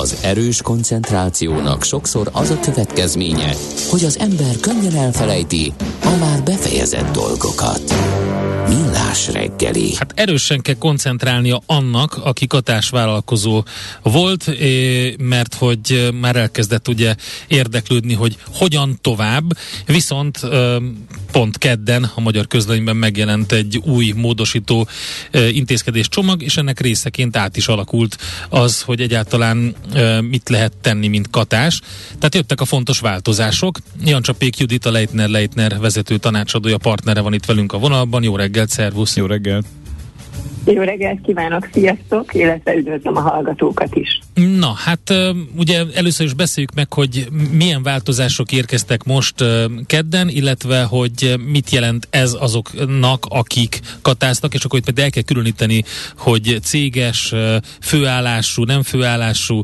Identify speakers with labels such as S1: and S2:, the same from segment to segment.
S1: Az erős koncentrációnak sokszor az a következménye, hogy az ember könnyen elfelejti a már befejezett dolgokat. Millás reggeli.
S2: Hát erősen kell koncentrálnia annak, aki katásvállalkozó volt, mert hogy már elkezdett ugye érdeklődni, hogy hogyan tovább, viszont pont kedden a Magyar Közlönyben megjelent egy új módosító intézkedés csomag, és ennek részeként át is alakult az, hogy egyáltalán mit lehet tenni, mint katás. Tehát jöttek a fontos változások. Jancsapék Judit, a Leitner vezető tanácsadója, partnere van itt velünk a vonalban. Jó reggelt, szervusz!
S3: Jó reggelt!
S4: Jó reggelt kívánok, sziasztok, illetve üdvözlöm a hallgatókat is.
S2: Na, hát ugye először is beszéljük meg, hogy milyen változások érkeztek most kedden, illetve hogy mit jelent ez azoknak, akik katáztak, és akkor itt pedig el kell különíteni, hogy céges, főállású, nem főállású,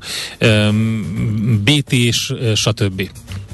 S2: BT-s, stb.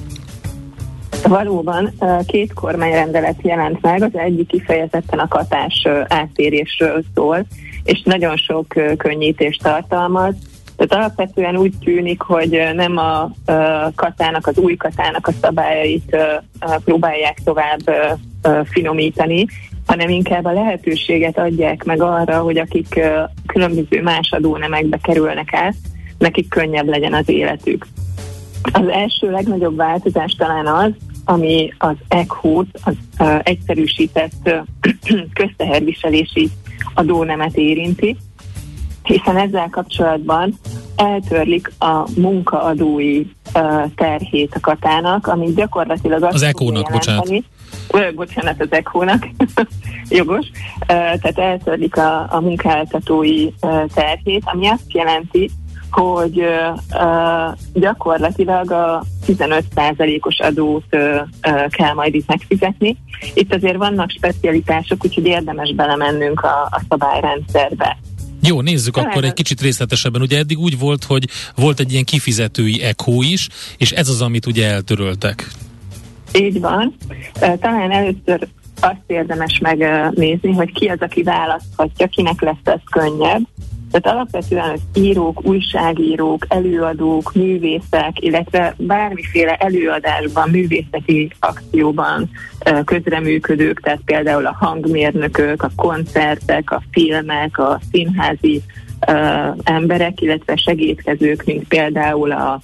S4: Valóban két kormányrendelet jelent meg, az egyik kifejezetten a katás áttérésről szól, és nagyon sok könnyítést tartalmaz. Tehát alapvetően úgy tűnik, hogy nem a katának, az új katának a szabályait próbálják tovább finomítani, hanem inkább a lehetőséget adják meg arra, hogy akik különböző más adónemekbe kerülnek át, nekik könnyebb legyen az életük. Az első legnagyobb változás talán az, ami az ECHO-t, az egyszerűsített közteherviselési adónemet érinti, hiszen ezzel kapcsolatban eltörlik a munkaadói terhét a katának, ami gyakorlatilag azt
S2: az ECHO-nak,
S4: bocsánat, az ECHO-nak, jogos, tehát eltörlik a munkáltatói terhét, ami azt jelenti, hogy gyakorlatilag a 15%-os adót kell majd itt megfizetni. Itt azért vannak specialitások, úgyhogy érdemes belemennünk a szabályrendszerbe.
S2: Jó, nézzük akkor egy kicsit részletesebben. Ugye eddig úgy volt, hogy volt egy ilyen kifizetői ECHO is, és ez az, amit ugye eltöröltek.
S4: Így van. Talán először azt érdemes megnézni, hogy ki az, aki választhatja, kinek lesz ez könnyebb. Tehát alapvetően az írók, újságírók, előadók, művészek, illetve bármiféle előadásban, művészeti akcióban közreműködők, tehát például a hangmérnökök, a koncertek, a filmek, a színházi emberek, illetve segédkezők, mint például a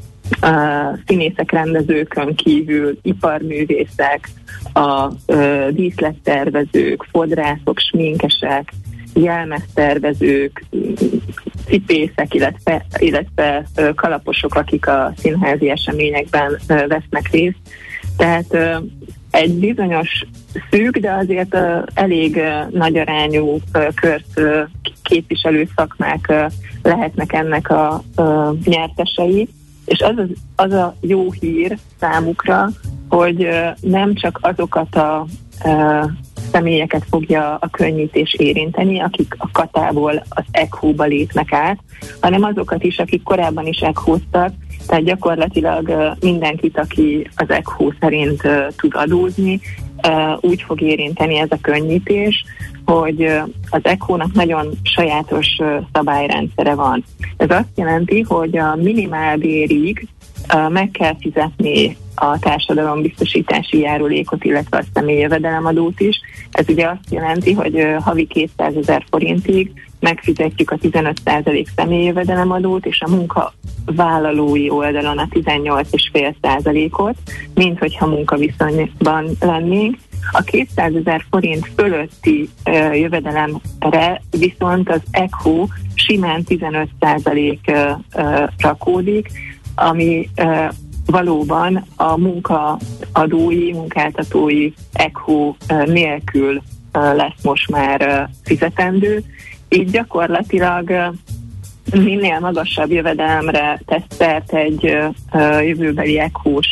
S4: színészek, rendezőkön kívül iparművészek, a díszlettervezők, fodrászok, sminkesek, jelmeztervezők, cipészek, illetve kalaposok, akik a színházi eseményekben vesznek részt. Tehát egy bizonyos szűk, de azért elég nagy arányú kört képviselő szakmák lehetnek ennek a nyertesei, és az a jó hír számukra, hogy nem csak azokat a személyeket fogja a könnyítés érinteni, akik a katából az ECHO-ba lépnek át, hanem azokat is, akik korábban is ECHO-ztak, tehát gyakorlatilag mindenkit, aki az ECHO szerint tud adózni, úgy fog érinteni ez a könnyítés, hogy az ECHO-nak nagyon sajátos szabályrendszere van. Ez azt jelenti, hogy a minimálbérig meg kell fizetni a társadalombiztosítási járulékot, illetve a személyi jövedelemadót is. Ez ugye azt jelenti, hogy havi 200 000 forintig megfizetjük a 15% személyi jövedelemadót, és a munkavállalói oldalon a 18,5%-ot, mint hogyha munkaviszonyban lennénk. A 200 000 forint fölötti jövedelemre viszont az ECHO simán 15% rakódik, ami valóban a munkaadói, munkáltatói ECHO nélkül lesz most már fizetendő. Így gyakorlatilag minél magasabb jövedelemre tesz szert egy jövőbeli ECHO-s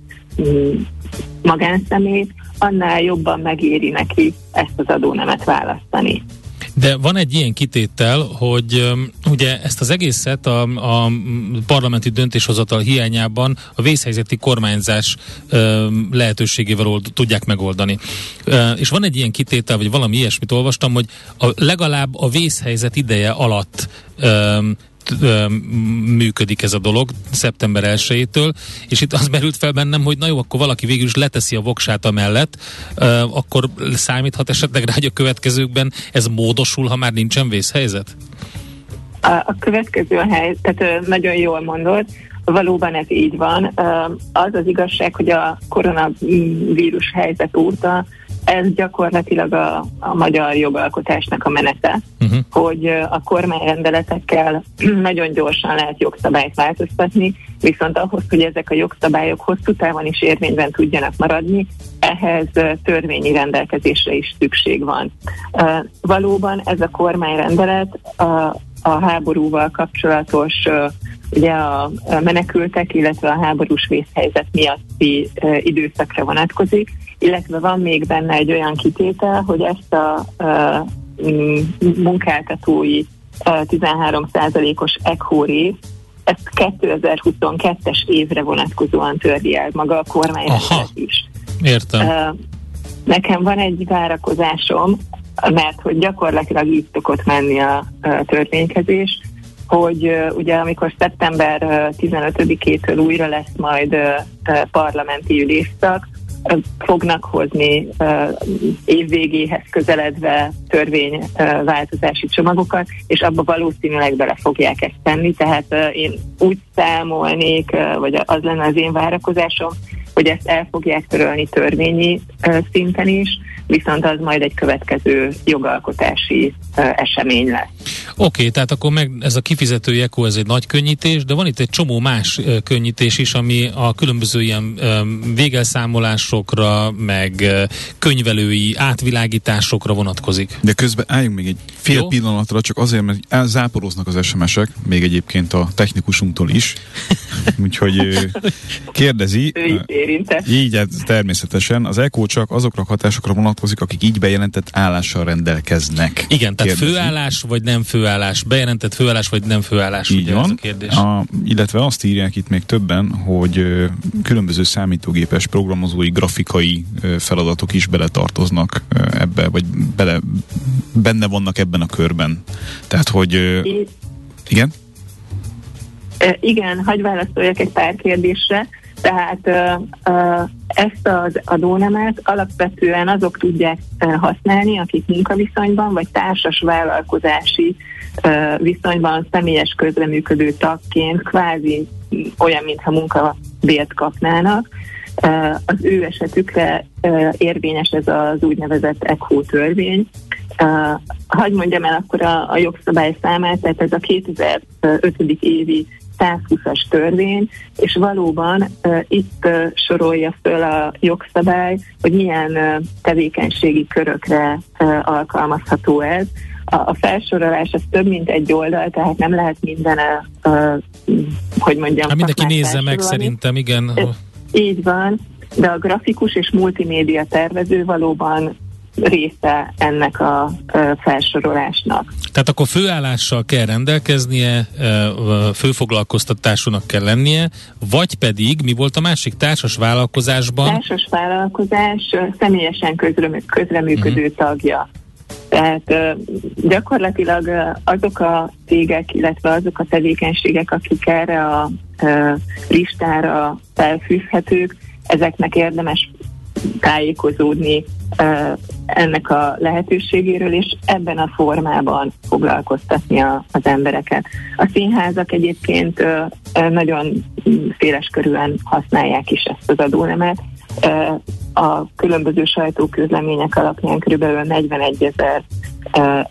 S4: magánszemét, annál jobban megéri neki ezt az adónemet választani.
S2: De van egy ilyen kitétel, hogy ugye ezt az egészet a parlamenti döntéshozatal hiányában a vészhelyzeti kormányzás lehetőségével tudják megoldani. És van egy ilyen kitétel, vagy valami ilyesmit olvastam, hogy legalább a vészhelyzet ideje alatt működik ez a dolog szeptember 1-től, és itt az merült fel bennem, hogy na jó, akkor valaki végül is leteszi a voksát amellett, akkor számíthat esetleg rá, hogy a következőkben ez módosul, ha már nincsen vészhelyzet?
S4: A következő tehát nagyon jól mondod, valóban ez így van. Az az igazság, hogy a koronavírus helyzet óta ez gyakorlatilag a magyar jogalkotásnak a menete, hogy a kormányrendeletekkel nagyon gyorsan lehet jogszabályt változtatni, viszont ahhoz, hogy ezek a jogszabályok hosszú távon is érvényben tudjanak maradni, ehhez törvényi rendelkezésre is szükség van. Valóban ez a kormányrendelet a háborúval kapcsolatos, ugye a menekültek, illetve a háborús vészhelyzet miatti időszakra vonatkozik, illetve van még benne egy olyan kitétel, hogy ezt a munkáltatói 13%-os ECHO részt, ezt 2022-es évre vonatkozóan törli el maga a kormányrendelet is.
S2: Értem.
S4: Nekem van egy várakozásom, mert hogy gyakorlatilag így szokott menni a törvénykezés, hogy ugye amikor szeptember 15-től újra lesz majd parlamenti ülésszak, fognak hozni évvégéhez közeledve törvényváltozási csomagokat, és abba valószínűleg bele fogják ezt tenni, tehát én úgy számolnék, vagy az lenne az én várakozásom, hogy ezt el fogják törölni törvényi szinten is, viszont az majd egy következő jogalkotási esemény lesz.
S2: Oké, tehát akkor meg ez a kifizetői ECHO, ez egy nagy könnyítés, de van itt egy csomó más könnyítés is, ami a különböző ilyen végelszámolásokra, meg könyvelői átvilágításokra vonatkozik.
S3: De közben álljunk még egy fél pillanatra, csak azért, mert elzáporoznak az SMS-ek, még egyébként a technikusunktól is. Úgyhogy kérdezi.
S4: Ő is érintett.
S3: Így, természetesen. Az ECHO csak azokra a hatásokra vonatkozik, akik így bejelentett állással rendelkeznek.
S2: Igen, tehát főállás vagy nem főállás, bejelentett főállás vagy nem főállás.
S3: Így van.
S2: Ez a kérdés.
S3: Illetve azt írják itt még többen, hogy különböző számítógépes, programozói, grafikai feladatok is beletartoznak ebbe, vagy benne vannak ebben a körben. Tehát, hogy... Igen?
S4: Igen, hagyj válaszoljak egy pár kérdésre. Tehát ezt az adónemet alapvetően azok tudják használni, akik munkaviszonyban vagy társas vállalkozási viszonyban személyes közreműködő tagként kvázi olyan, mintha munkabért kapnának. Az ő esetükre érvényes ez az úgynevezett ECHO törvény. Hadd mondjam el akkor a jogszabály számát, tehát ez a 2005. évi 120-as törvény, és valóban itt sorolja föl a jogszabály, hogy milyen tevékenységi körökre alkalmazható ez. A felsorolás az több mint egy oldal, tehát nem lehet minden, hogy mondjam,
S2: hát mindenki nézze meg szerintem, igen.
S4: Így van, de a grafikus és multimédia tervező valóban része ennek a felsorolásnak.
S2: Tehát akkor főállással kell rendelkeznie, főfoglalkoztatásúnak kell lennie, vagy pedig, mi volt a másik, társas vállalkozásban?
S4: Társas vállalkozás személyesen közreműködő tagja. Tehát gyakorlatilag azok a cégek, illetve azok a tevékenységek, akik erre a listára felfűzhetők, ezeknek érdemes tájékozódni ennek a lehetőségéről, és ebben a formában foglalkoztatni az embereket. A színházak egyébként nagyon széleskörűen használják is ezt az adónemet. A különböző sajtóközlemények alapján kb. 41 000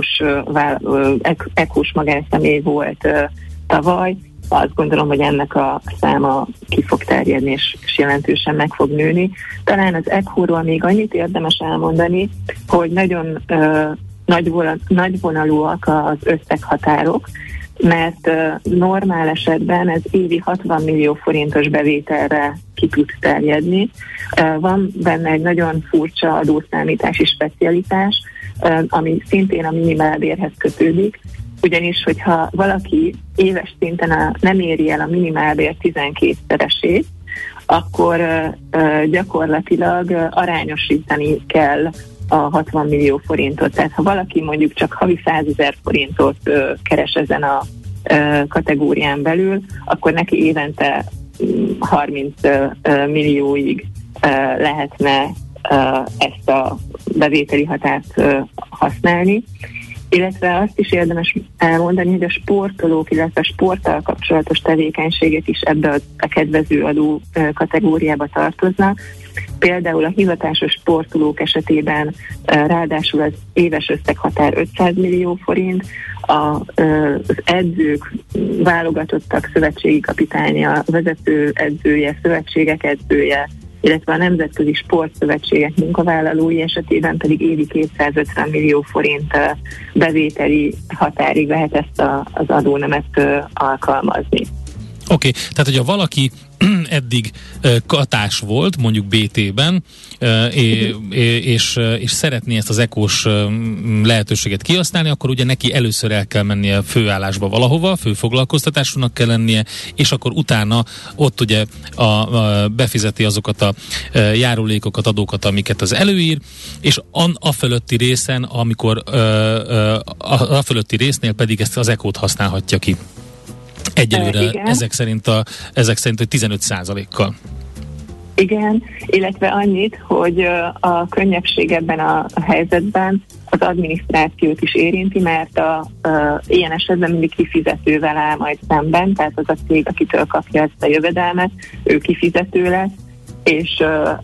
S4: ECHO-s magánszemély volt tavaly. Azt gondolom, hogy ennek a száma ki fog terjedni, és jelentősen meg fog nőni. Talán az ECHO-ról még annyit érdemes elmondani, hogy nagyon nagyvonalúak az összeghatárok, mert normál esetben ez évi 60 millió forintos bevételre ki tud terjedni. Van benne egy nagyon furcsa adószámítási specialitás, ami szintén a minimálbérhez kötődik, ugyanis, hogyha valaki éves szinten nem éri el a minimálbér 12-szeresét, akkor gyakorlatilag arányosítani kell a 60 millió forintot. Tehát ha valaki mondjuk csak havi 100 000 forintot keres ezen a kategórián belül, akkor neki évente 30 millióig lehetne ezt a bevételi határt használni. Illetve azt is érdemes elmondani, hogy a sportolók, illetve a sporttal kapcsolatos tevékenységet is ebbe a kedvező adó kategóriába tartoznak. Például a hivatásos sportolók esetében ráadásul az éves összeghatár 500 millió forint, az edzők, válogatottak, szövetségi kapitánya, vezető edzője, szövetségek edzője, illetve a nemzetközi sportszövetségek munkavállalói esetében pedig évi 250 millió forint bevételi határig lehet ezt az adónemet alkalmazni.
S2: Oké, tehát hogyha valaki eddig katás volt, mondjuk BT-ben, és szeretné ezt az ekós lehetőséget kihasználni, akkor ugye neki először el kell mennie főállásba valahova, főfoglalkoztatásúnak kell lennie, és akkor utána ott ugye befizeti azokat a járulékokat, adókat, amiket az előír, és a fölötti részen, amikor a fölötti résznél pedig ezt az ekót használhatja ki. Egyelőre ezek szerint hogy 15%-kal.
S4: Igen, illetve annyit, hogy a könnyebbség ebben a helyzetben az adminisztrációt is érinti, mert ilyen esetben mindig kifizetővel áll majd szemben, tehát az a cég, akitől kapja ezt a jövedelmet, ő kifizető lesz, és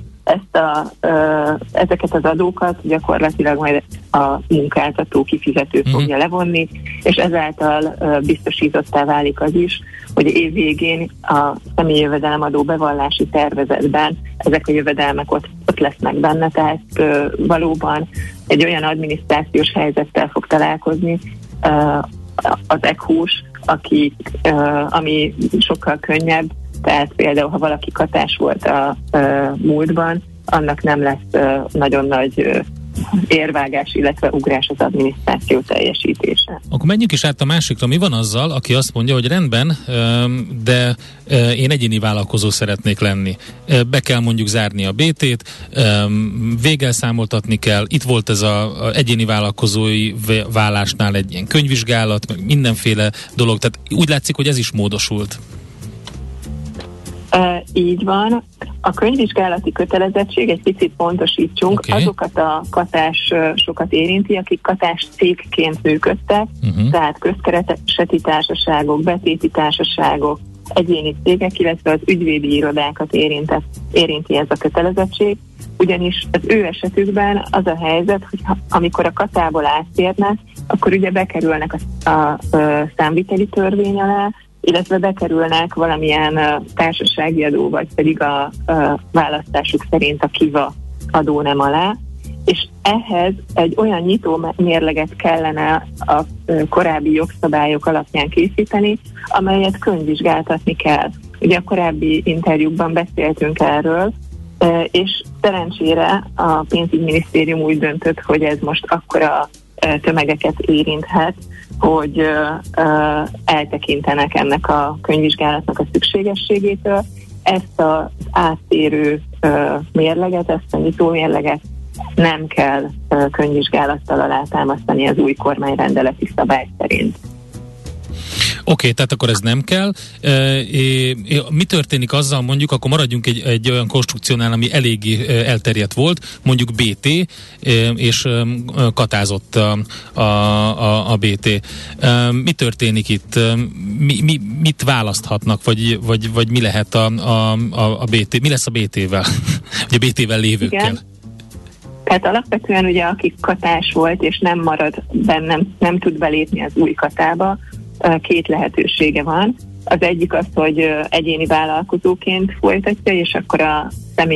S4: ezeket az adókat gyakorlatilag majd a munkáltató kifizető fogja levonni, és ezáltal biztosítottá válik az is, hogy év végén a személyi jövedelemadó bevallási tervezetben ezek a jövedelmek ott lesznek benne, tehát valóban egy olyan adminisztrációs helyzettel fog találkozni az EKHO-s, ami sokkal könnyebb, tehát például, ha valaki katás volt a múltban, annak nem lesz nagyon nagy érvágás, illetve ugrás az adminisztráció teljesítése.
S2: Akkor menjünk is át a másikra. Mi van azzal, aki azt mondja, hogy rendben, de én egyéni vállalkozó szeretnék lenni. Be kell mondjuk zárni a BT-t, végelszámoltatni kell. Itt volt ez az egyéni vállalkozói vállásnál egy ilyen könyvvizsgálat, meg mindenféle dolog. Tehát úgy látszik, hogy ez is módosult.
S4: Így van. A könyvvizsgálati kötelezettség, egy picit pontosítsunk, azokat a katásokat érinti, akik katás cégként működtek, tehát közkereseti társaságok, betéti társaságok, egyéni cégek, illetve az ügyvédi irodákat érinti ez a kötelezettség, ugyanis az ő esetükben az a helyzet, hogy amikor a katából áttérnek, akkor ugye bekerülnek a számviteli törvény alá, illetve bekerülnek valamilyen társasági adó, vagy pedig a választásuk szerint a KIVA adónem alá, és ehhez egy olyan nyitó mérleget kellene a korábbi jogszabályok alapján készíteni, amelyet könyvvizsgáltatni kell. Ugye a korábbi interjúkban beszéltünk erről, és szerencsére a pénzügyminisztérium úgy döntött, hogy ez most akkora tömegeket érinthet, hogy eltekintenek ennek a könyvvizsgálatnak a szükségességétől. Ezt az áttérő mérleget, ezt a nyitó mérleget nem kell könyvvizsgálattal alátámasztani az új kormányrendeleti szabály szerint.
S2: Oké, tehát akkor ez nem kell. Mi történik azzal, mondjuk, akkor maradjunk egy olyan konstrukciónál, ami eléggé elterjedt volt, mondjuk BT, és katázott a BT. Mi történik itt? Mit választhatnak, vagy mi lehet a BT? Mi lesz a BT-vel? Ugye BT-vel lévőkkel? Igen.
S4: Tehát alapvetően ugye aki katás volt, és nem marad bennem, nem tud belépni az új katába, két lehetősége van. Az egyik az, hogy egyéni vállalkozóként folytatja, és akkor a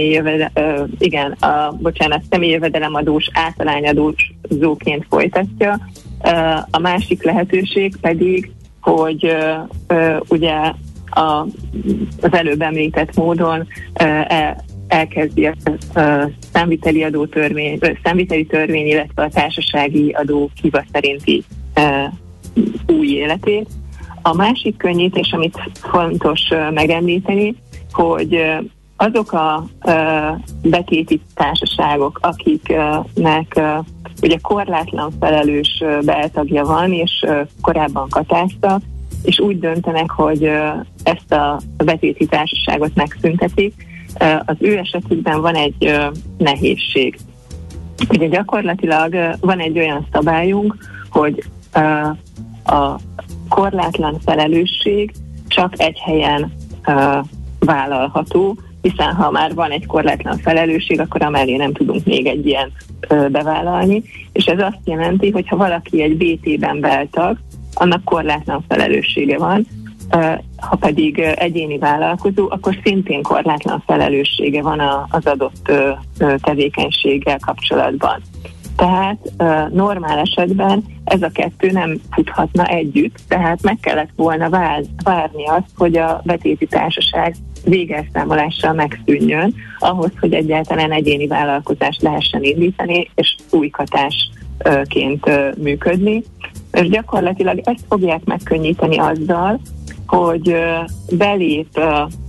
S4: személyi jövedelemadós általányadózóként folytatja. A másik lehetőség pedig, hogy ugye az előbb említett módon elkezdi a számviteli törvény, illetve a társasági adó KIVA szerinti új életét. A másik könnyítés, amit fontos megemlíteni, hogy azok a betéti társaságok, akiknek ugye korlátlan felelős beltagja van, és korábban katáztak, és úgy döntenek, hogy ezt a betéti társaságot megszüntetik, az ő esetükben van egy nehézség. Ugye gyakorlatilag van egy olyan szabályunk, hogy a korlátlan felelősség csak egy helyen vállalható, hiszen ha már van egy korlátlan felelősség, akkor amellé nem tudunk még egy ilyen bevállalni, és ez azt jelenti, hogy ha valaki egy BT-ben beltag, annak korlátlan felelőssége van, ha pedig egyéni vállalkozó, akkor szintén korlátlan felelőssége van az adott tevékenységgel kapcsolatban. Tehát normál esetben ez a kettő nem futhatna együtt, tehát meg kellett volna várni azt, hogy a betéti társaság végelszámolással megszűnjön, ahhoz, hogy egyáltalán egyéni vállalkozást lehessen indítani, és újkatásként működni. És gyakorlatilag ezt fogják megkönnyíteni azzal, hogy belép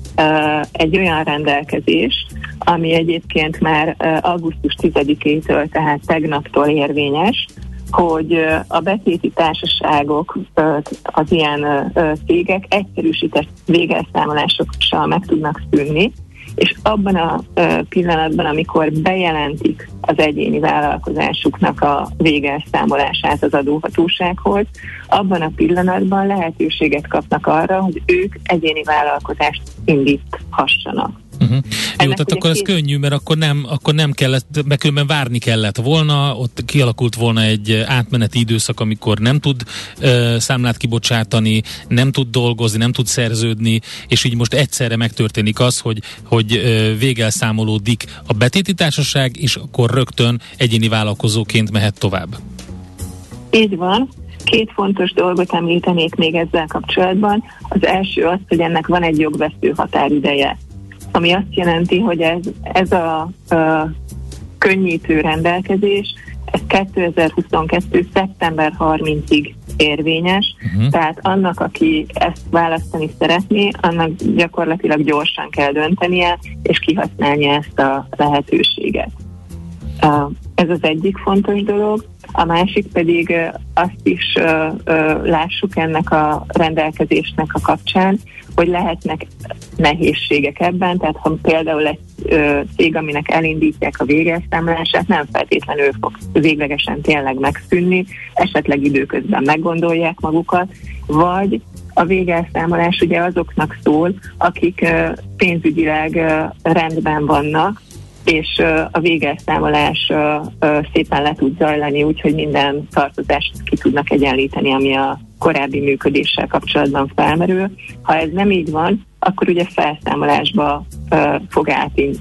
S4: egy olyan rendelkezés, ami egyébként már augusztus 10-től, tehát tegnaptól érvényes, hogy a betéti társaságok, az ilyen cégek egyszerűsített végelszámolásokkal meg tudnak szűnni, és abban a pillanatban, amikor bejelentik az egyéni vállalkozásuknak a végelszámolását az adóhatósághoz, abban a pillanatban lehetőséget kapnak arra, hogy ők egyéni vállalkozást indíthassanak.
S2: Jó, tehát akkor ez könnyű, mert akkor nem kellett, mert különben várni kellett volna, ott kialakult volna egy átmeneti időszak, amikor nem tud számlát kibocsátani, nem tud dolgozni, nem tud szerződni, és így most egyszerre megtörténik az, hogy végelszámolódik a betéti társaság, és akkor rögtön egyéni vállalkozóként mehet tovább.
S4: Így van. Két fontos dolgot említenék még ezzel kapcsolatban. Az első az, hogy ennek van egy jogvesztő határideje, ami azt jelenti, hogy ez a könnyítő rendelkezés, ez 2022. szeptember 30-ig érvényes, tehát annak, aki ezt választani szeretné, annak gyakorlatilag gyorsan kell döntenie, és kihasználnia ezt a lehetőséget. Ez az egyik fontos dolog. A másik pedig azt is lássuk ennek a rendelkezésnek a kapcsán, hogy lehetnek nehézségek ebben, tehát ha például egy cég, aminek elindítják a végelszámolását, nem feltétlenül fog véglegesen tényleg megszűnni, esetleg időközben meggondolják magukat, vagy a végelszámolás ugye azoknak szól, akik pénzügyileg rendben vannak, és a végelszámolás szépen le tud zajlani, úgyhogy minden tartozást ki tudnak egyenlíteni, ami a korábbi működéssel kapcsolatban felmerül. Ha ez nem így van, akkor ugye felszámolásba fog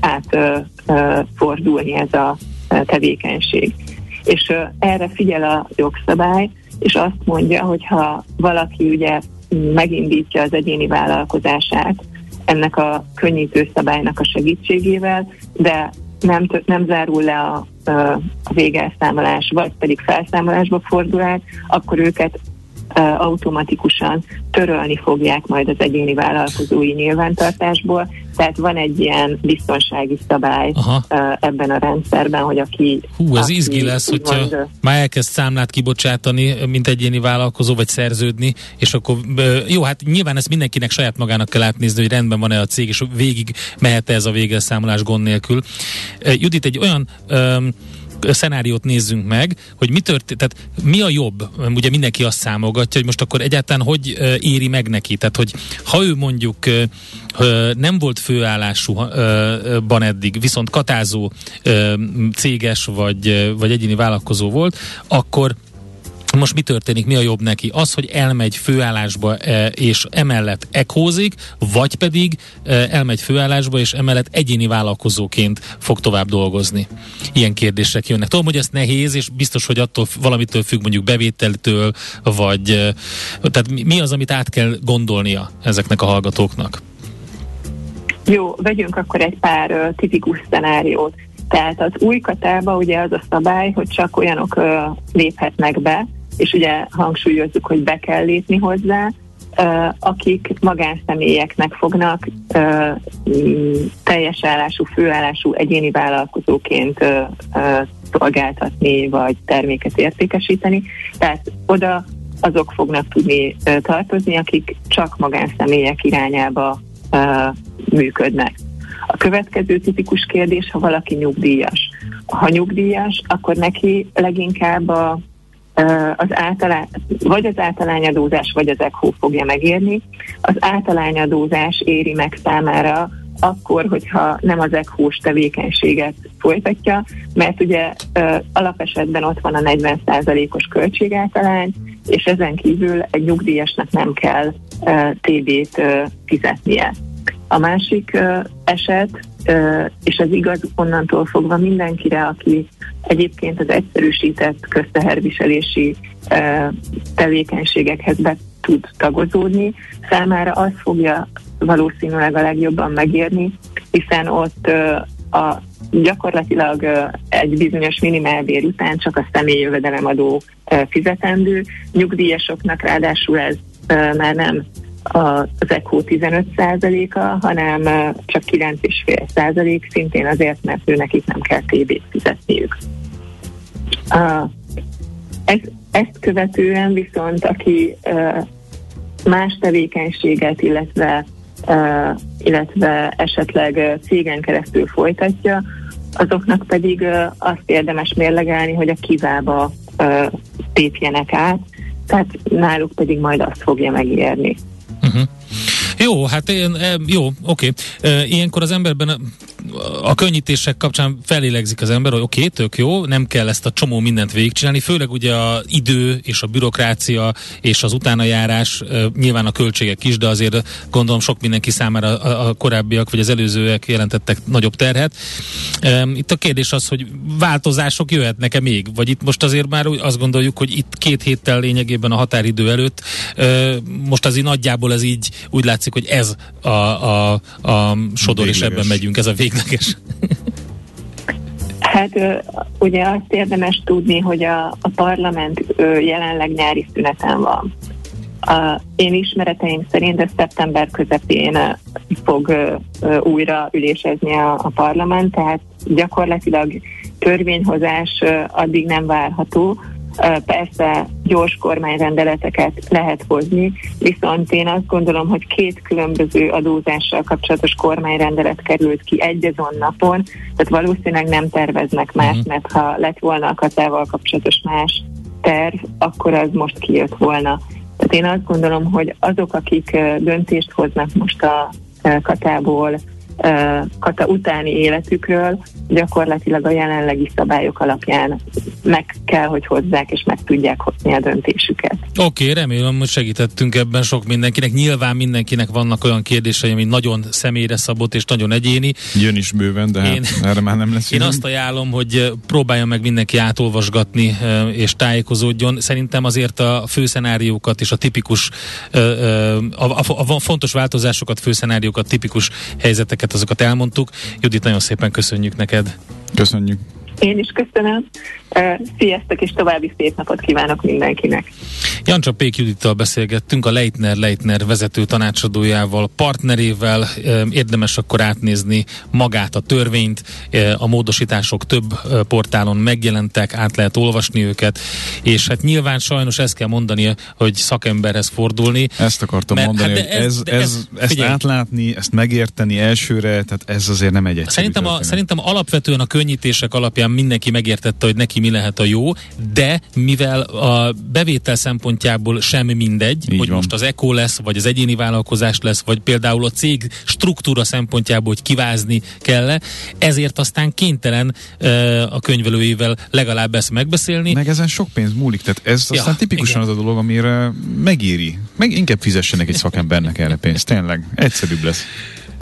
S4: átfordulni ez a tevékenység. És erre figyel a jogszabály, és azt mondja, hogy ha valaki ugye megindítja az egyéni vállalkozását ennek a könnyítő szabálynak a segítségével, de nem zárul le a végelszámolás, vagy pedig felszámolásba fordul át, akkor őket automatikusan törölni fogják majd az egyéni vállalkozói nyilvántartásból. Tehát van egy ilyen biztonsági szabály ebben a rendszerben, hogy aki...
S2: ez izgi lesz, hogyha már elkezd számlát kibocsátani, mint egyéni vállalkozó, vagy szerződni, és akkor jó, hát nyilván ezt mindenkinek saját magának kell átnézni, hogy rendben van-e a cég, és végig mehet ez a végelszámolás gond nélkül. Judit, egy olyan szenáriót nézzünk meg, hogy mi történt, tehát mi a jobb? Ugye mindenki azt számolgatja, hogy most akkor egyáltalán hogy éri meg neki? Tehát, hogy ha ő mondjuk nem volt főállásúban eddig, viszont katázó céges vagy egyéni vállalkozó volt, akkor most mi történik, mi a jobb neki? Az, hogy elmegy főállásba és emellett ekhózik, vagy pedig elmegy főállásba és emellett egyéni vállalkozóként fog tovább dolgozni? Ilyen kérdések jönnek. Tudom, hogy ez nehéz, és biztos, hogy attól valamitől függ, mondjuk bevételtől, vagy tehát mi az, amit át kell gondolnia ezeknek a hallgatóknak?
S4: Jó, vegyünk akkor egy pár tipikus szenáriót. Tehát az új katába ugye az a szabály, hogy csak olyanok léphetnek be, és ugye hangsúlyozzuk, hogy be kell lépni hozzá, akik magánszemélyeknek fognak teljes állású, főállású egyéni vállalkozóként szolgáltatni, vagy terméket értékesíteni. Tehát oda azok fognak tudni tartozni, akik csak magánszemélyek irányába működnek. A következő tipikus kérdés, ha valaki nyugdíjas. Ha nyugdíjas, akkor neki leginkább vagy az általányadózás, vagy az ECHO fogja megérni. Az általányadózás éri meg számára akkor, hogyha nem az ECHO-s tevékenységet folytatja, mert ugye alapesetben ott van a 40%-os költségáltalány, és ezen kívül egy nyugdíjasnak nem kell TB-t fizetnie. A másik eset, és ez igaz onnantól fogva mindenkire, aki egyébként az egyszerűsített közteherviselési tevékenységekhez be tud tagozódni, számára az fogja valószínűleg a legjobban megérni, hiszen ott gyakorlatilag egy bizonyos minimálbér után csak a személyi jövedelemadó fizetendő. Nyugdíjasoknak ráadásul ez már nem az ECHO 15%-a, hanem csak 9,5%, szintén azért, mert nekik nem kell TB-t fizetniük. Ezt követően viszont, aki más tevékenységet, illetve esetleg cégen keresztül folytatja, azoknak pedig azt érdemes mérlegelni, hogy a kivába lépjenek át, tehát náluk pedig majd azt fogja megérni.
S2: Uh-huh. Jó, hát jó, oké. Ilyenkor az emberben a könnyítések kapcsán felélegzik az ember, hogy oké, tök jó, nem kell ezt a csomó mindent végigcsinálni, főleg ugye az idő és a bürokrácia és az utánajárás, nyilván a költségek is, de azért gondolom sok mindenki számára a korábbiak vagy az előzőek jelentettek nagyobb terhet. Itt a kérdés az, hogy változások jöhetnek-e még? Vagy itt most azért már azt gondoljuk, hogy itt 2 héttel lényegében a határidő előtt most azért nagyjából ez így úgy látszik, hogy ez a sodor, és ebben megyünk, ez a végleges.
S4: Hát ugye azt érdemes tudni, hogy a parlament jelenleg nyári szüneten van. Én ismereteim szerint ez szeptember közepén fog újra ülésezni a parlament, tehát gyakorlatilag törvényhozás addig nem várható. Persze gyors kormányrendeleteket lehet hozni, viszont én azt gondolom, hogy 2 különböző adózással kapcsolatos kormányrendelet került ki egyazon napon, tehát valószínűleg nem terveznek más, mert ha lett volna a katával kapcsolatos más terv, akkor az most kijött volna. Tehát én azt gondolom, hogy azok, akik döntést hoznak most a katából, kata utáni életükről, gyakorlatilag a jelenlegi szabályok alapján meg kell, hogy hozzák, és meg tudják hozni a döntésüket.
S2: Oké, remélem, hogy segítettünk ebben sok mindenkinek. Nyilván mindenkinek vannak olyan kérdései, ami nagyon személyre szabott és nagyon egyéni.
S3: Jön is bőven, de erre már nem lesz.
S2: Én azt ajánlom, hogy próbálja meg mindenki átolvasgatni és tájékozódjon. Szerintem azért a főszenáriókat és a tipikus, a fontos változásokat, főszenáriókat, tipikus helyzeteket, azokat elmondtuk. Judit, nagyon szépen köszönjük neked.
S3: Köszönjük.
S4: Én is köszönöm. Sziasztok, és további szép napot kívánok mindenkinek.
S2: Jancsa Pék Judittal beszélgettünk, a Leitner vezető tanácsadójával, partnerével. Érdemes akkor átnézni magát a törvényt. A módosítások több portálon megjelentek, át lehet olvasni őket, és hát nyilván sajnos ezt kell mondani, hogy szakemberhez fordulni.
S3: Ezt akartam mondani, hogy ezt átlátni, ezt megérteni elsőre, tehát ez azért nem egy egyszerű
S2: Szerintem alapvetően a könnyítések alapján mindenki megértette, hogy neki mi lehet a jó, de mivel a bevétel szempontjából sem mindegy, így hogy van. Most az ECHO lesz, vagy az egyéni vállalkozás lesz, vagy például a cég struktúra szempontjából, hogy kivázni kell, ezért aztán kénytelen a könyvelőjével legalább ezt megbeszélni.
S3: Meg ezen sok pénz múlik, tehát ez aztán tipikusan igen. Az a dolog, amire megéri. Meg inkább fizessenek egy szakembernek erre pénzt, tényleg egyszerűbb lesz.